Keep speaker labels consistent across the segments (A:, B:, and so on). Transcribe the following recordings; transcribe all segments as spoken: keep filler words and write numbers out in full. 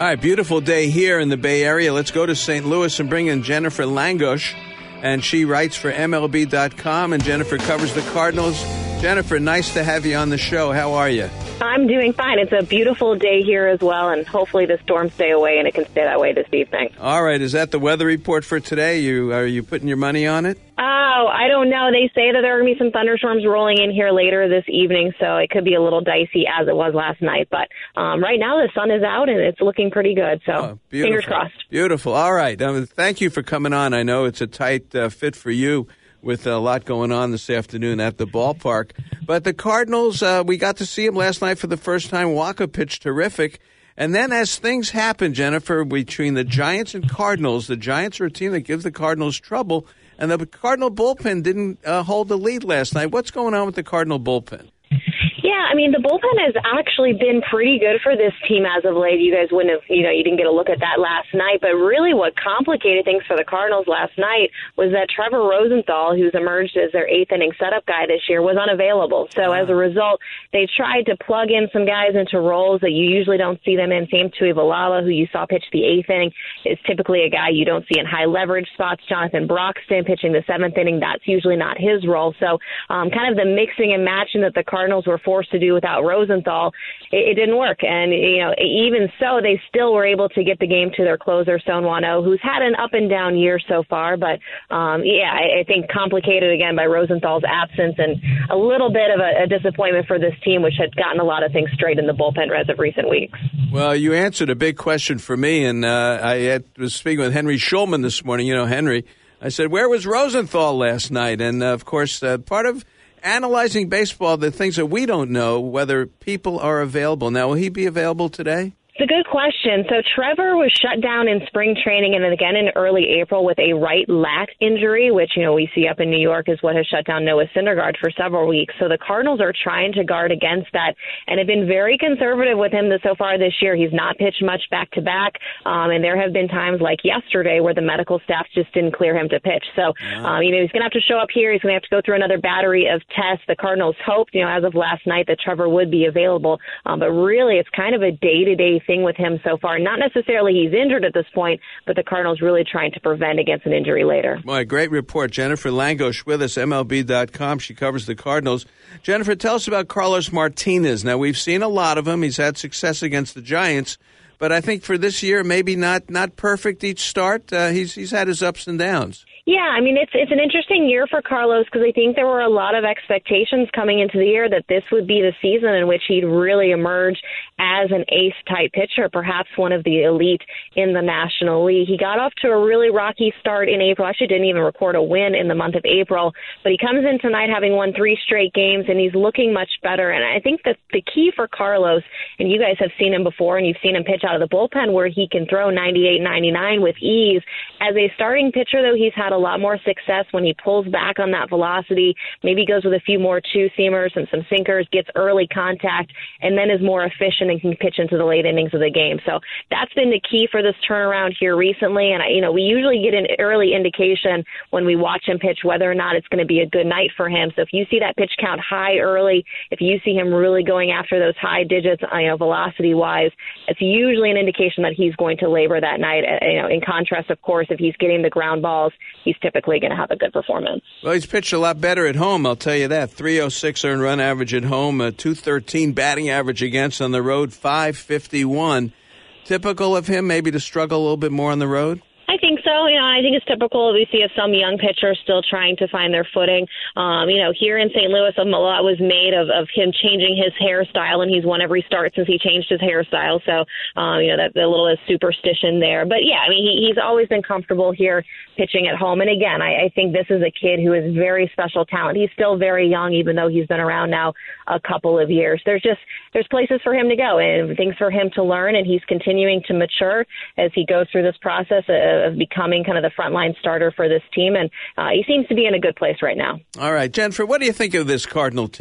A: All right, beautiful day here in the Bay Area. Let's go to Saint Louis and bring in Jennifer Langosh, and she writes for M L B dot com, and Jennifer covers the Cardinals. Jennifer, nice to have you on the show. How are you?
B: I'm doing fine. It's a beautiful day here as well, and hopefully the storms stay away and it can stay that way this evening.
A: All right, is that the weather report for today? You Are you putting your money on it?
B: Oh, I don't know. They say that there are going to be some thunderstorms rolling in here later this evening, so it could be a little dicey as it was last night. But um, right now the sun is out and it's looking pretty good, so
A: oh,
B: fingers crossed.
A: Beautiful. All right. Um, thank you for coming on. I know it's a tight uh, fit for you with a lot going on this afternoon at the ballpark. But the Cardinals, uh, we got to see them last night for the first time. Walker pitched terrific. And then as things happen, Jennifer, between the Giants and Cardinals, the Giants are a team that gives the Cardinals trouble, and the Cardinal bullpen didn't uh, hold the lead last night. What's going on with the Cardinal bullpen?
B: Yeah, I mean, the bullpen has actually been pretty good for this team as of late. You guys wouldn't have, you know, you didn't get a look at that last night. But really what complicated things for the Cardinals last night was that Trevor Rosenthal, who's emerged as their eighth inning setup guy this year, was unavailable. So wow. As a result, they tried to plug in some guys into roles that you usually don't see them in. Same Tuivailala, who you saw pitch the eighth inning, is typically a guy you don't see in high leverage spots. Jonathan Broxton pitching the seventh inning, that's usually not his role. So um, kind of the mixing and matching that the Cardinals were forced to do without Rosenthal, it, it didn't work. And, you know, even so, they still were able to get the game to their closer, Son Wano, who's had an up and down year so far. But, um, yeah, I, I think complicated again by Rosenthal's absence and a little bit of a, a disappointment for this team, which had gotten a lot of things straight in the bullpen as of recent weeks.
A: Well, you answered a big question for me, and uh, I had, was speaking with Henry Schulman this morning. You know, Henry, I said, where was Rosenthal last night? And, uh, of course, uh, part of analyzing baseball, the things that we don't know, whether people are available. Now, will he be available today?
B: It's a good question. So Trevor was shut down in spring training and then again in early April with a right lat injury, which, you know, we see up in New York is what has shut down Noah Syndergaard for several weeks. So the Cardinals are trying to guard against that and have been very conservative with him so far this year. He's not pitched much back to back. Um, and there have been times like yesterday where the medical staff just didn't clear him to pitch. So, um, you know, he's going to have to show up here. He's going to have to go through another battery of tests. The Cardinals hoped, you know, as of last night that Trevor would be available. Um, but really, it's kind of a day-to-day thing with him so far. Not necessarily he's injured at this point, but the Cardinals really trying to prevent against an injury later.
A: Boy, great report. Jennifer Langosh with us, M L B dot com. She covers the Cardinals. Jennifer, tell us about Carlos Martinez. Now, we've seen a lot of him. He's had success against the Giants, but I think for this year, maybe not not perfect each start. Uh, he's he's had his ups and downs.
B: Yeah, I mean, it's it's an interesting year for Carlos because I think there were a lot of expectations coming into the year that this would be the season in which he'd really emerge as an ace-type pitcher, perhaps one of the elite in the National League. He got off to a really rocky start in April. Actually didn't even record a win in the month of April, but he comes in tonight having won three straight games, and he's looking much better. And I think that the key for Carlos, and you guys have seen him before, and you've seen him pitch out of the bullpen where he can throw ninety-eight, ninety-nine with ease. As a starting pitcher, though, he's had a lot more success when he pulls back on that velocity, maybe goes with a few more two-seamers and some sinkers, gets early contact, and then is more efficient and can pitch into the late innings of the game. So that's been the key for this turnaround here recently. And, I, you know, we usually get an early indication when we watch him pitch whether or not it's going to be a good night for him. So if you see that pitch count high early, if you see him really going after those high digits, you know, velocity-wise, it's usually an indication that he's going to labor that night. You know, in contrast, of course, if he's getting the ground balls, he's typically going to have a good performance.
A: Well, he's pitched a lot better at home, I'll tell you that. three oh six earned run average at home, a two thirteen batting average against on the road, five fifty-one. Typical of him maybe to struggle a little bit more on the road?
B: I think so. You know, I think it's typical we see of some young pitchers still trying to find their footing. Um, you know, here in Saint Louis, a lot was made of, of him changing his hairstyle, and he's won every start since he changed his hairstyle. So, um, you know, that the little superstition there. But yeah, I mean, he, he's always been comfortable here pitching at home. And again, I, I think this is a kid who is very special talent. He's still very young, even though he's been around now a couple of years. There's just there's places for him to go and things for him to learn, and he's continuing to mature as he goes through this process of of becoming kind of the frontline starter for this team. And uh, he seems to be in a good place right now.
A: All right, Jennifer, what do you think of this Cardinal team?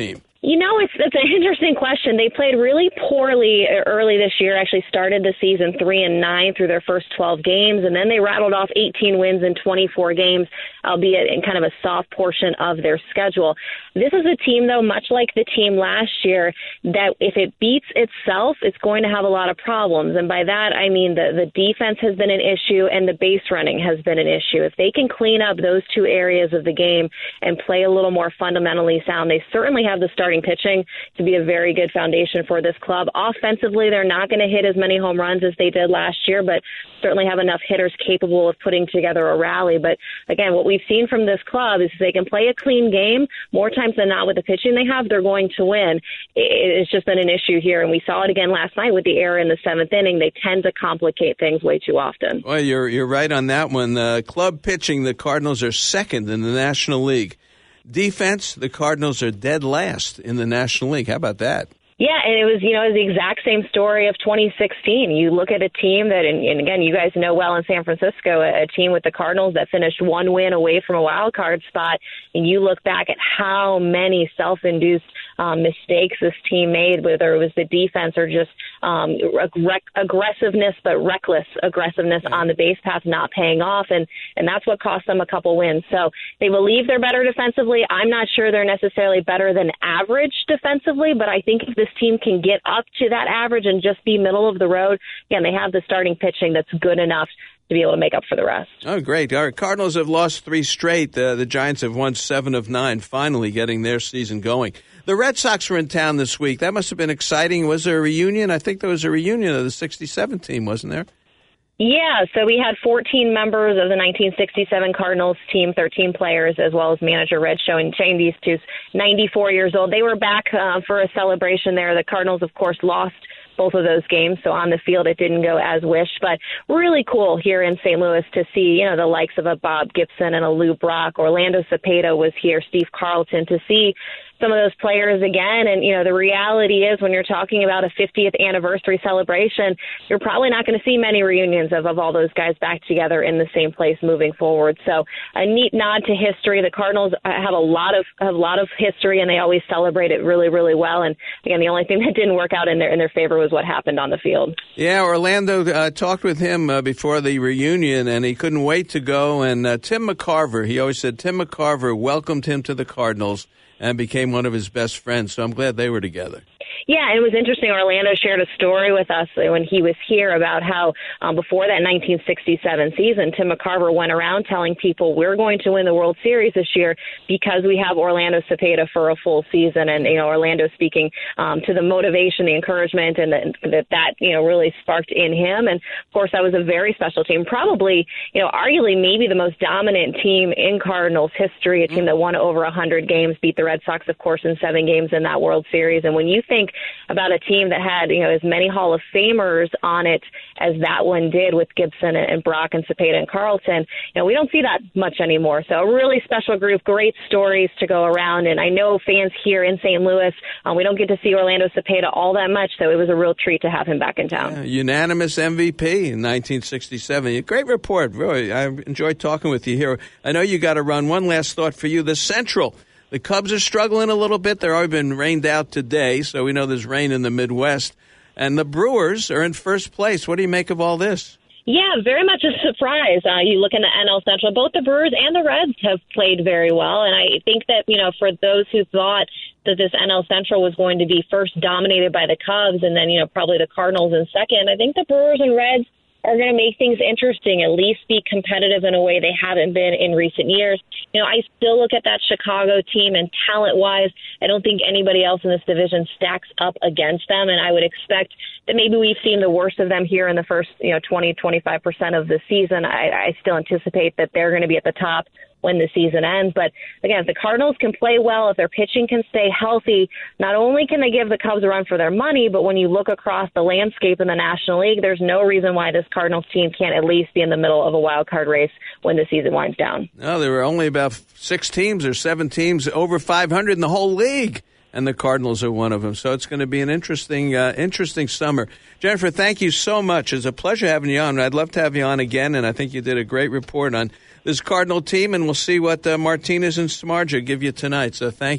B: You know, it's it's an interesting question. They played really poorly early this year, actually started the season three and nine through their first twelve games, and then they rattled off eighteen wins in twenty-four games, albeit in kind of a soft portion of their schedule. This is a team, though, much like the team last year, that if it beats itself, it's going to have a lot of problems. And by that, I mean the, the defense has been an issue and the base running has been an issue. If they can clean up those two areas of the game and play a little more fundamentally sound, they certainly have the starting pitching to be a very good foundation for this club. Offensively, they're not going to hit as many home runs as they did last year, but certainly have enough hitters capable of putting together a rally. But again, what we've seen from this club is if they can play a clean game, more times than not with the pitching they have, they're going to win. It's just been an issue here, and we saw it again last night with the error in the seventh inning. They tend to complicate things way too often.
A: Well, you're you're right on that one. Uh, club pitching, the Cardinals are second in the National League. Defense, the Cardinals are dead last in the National League. How about that?
B: Yeah, and it was, you know, it was the exact same story of twenty sixteen. You look at a team that, and, and again, you guys know well in San Francisco, a, a team with the Cardinals that finished one win away from a wild card spot, and you look back at how many self-induced um, mistakes this team made, whether it was the defense or just um, ag- aggressiveness, but reckless aggressiveness on the base path not paying off, and, and that's what cost them a couple wins. So they believe they're better defensively. I'm not sure they're necessarily better than average defensively, but I think if this team can get up to that average and just be middle of the road, again, they have the starting pitching that's good enough to be able to make up for the rest.
A: Oh, great. Our Cardinals have lost three straight. Uh, the Giants have won seven of nine, finally getting their season going. The Red Sox were in town this week. That must have been exciting. Was there a reunion? I think there was a reunion of the sixty-seven team, wasn't there?
B: Yeah, so we had fourteen members of the nineteen sixty-seven Cardinals team, thirteen players, as well as manager Red Show and Shane Eastwood, ninety-four years old. They were back uh, for a celebration there. The Cardinals, of course, lost both of those games, so on the field it didn't go as wished, but really cool here in Saint Louis to see, you know, the likes of a Bob Gibson and a Lou Brock. Orlando Cepeda was here, Steve Carlton, to see some of those players again. And, you know, the reality is when you're talking about a fiftieth anniversary celebration, you're probably not going to see many reunions of, of all those guys back together in the same place moving forward. So a neat nod to history. The Cardinals have a lot of have a lot of history, and they always celebrate it really, really well. And again, the only thing that didn't work out in their in their favor was what happened on the field.
A: Yeah, Orlando uh, talked with him uh, before the reunion, and he couldn't wait to go. And uh, Tim McCarver, he always said Tim McCarver welcomed him to the Cardinals and became one of his best friends. So I'm glad they were together.
B: Yeah, it was interesting. Orlando shared a story with us when he was here about how um, before that nineteen sixty-seven season, Tim McCarver went around telling people we're going to win the World Series this year because we have Orlando Cepeda for a full season. And, you know, Orlando speaking um, to the motivation, the encouragement, and the, that that, you know, really sparked in him. And, of course, that was a very special team, probably, you know, arguably maybe the most dominant team in Cardinals history, a team that won over one hundred games, beat the Red Sox, of course, in seven games in that World Series. And when you think about a team that had, you know, as many Hall of Famers on it as that one did with Gibson and Brock and Cepeda and Carlton, you know, we don't see that much anymore. So a really special group, great stories to go around. And I know fans here in Saint Louis, um, we don't get to see Orlando Cepeda all that much, so it was a real treat to have him back in town.
A: Yeah, unanimous M V P in nineteen sixty-seven. Great report. Really, I enjoyed talking with you here. I know you got to run. One last thought for you. The Central. The Cubs are struggling a little bit. They've already been rained out today, so we know there's rain in the Midwest. And the Brewers are in first place. What do you make of all this?
B: Yeah, very much a surprise. Uh, you look in the N L Central, both the Brewers and the Reds have played very well. And I think that, you know, for those who thought that this N L Central was going to be first dominated by the Cubs and then, you know, probably the Cardinals in second, I think the Brewers and Reds are going to make things interesting, at least be competitive in a way they haven't been in recent years. You know, I still look at that Chicago team, and talent-wise, I don't think anybody else in this division stacks up against them, and I would expect that maybe we've seen the worst of them here in the first, you know, twenty, twenty-five percent of the season. I, I still anticipate that they're going to be at the top when the season ends. But again, if the Cardinals can play well, if their pitching can stay healthy, not only can they give the Cubs a run for their money, but when you look across the landscape in the National League, there's no reason why this Cardinals team can't at least be in the middle of a wild card race when the season winds down.
A: No, there were only about six teams or seven teams over five hundred in the whole league, and the Cardinals are one of them. So it's going to be an interesting, uh, interesting summer. Jennifer, thank you so much. It's a pleasure having you on. I'd love to have you on again, and I think you did a great report on this Cardinal team, and we'll see what uh, Martinez and Samardzija give you tonight. So thank you.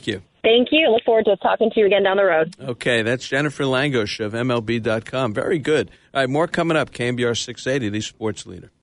B: Thank you. Look forward to talking to you again down the road.
A: Okay, that's Jennifer Langosh of M L B dot com. Very good. All right, more coming up. K M B R six eighty, the sports leader.